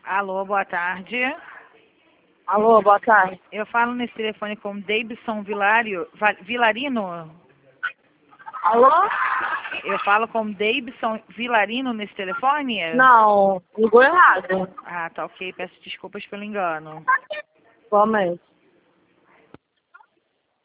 Alô, boa tarde. Alô, boa tarde. Eu falo nesse telefone com Davidson Vilarino. Alô? Eu falo com Davidson Vilarino nesse telefone? Não, ligou errado. Ah, tá ok. Peço desculpas pelo engano. Igualmente.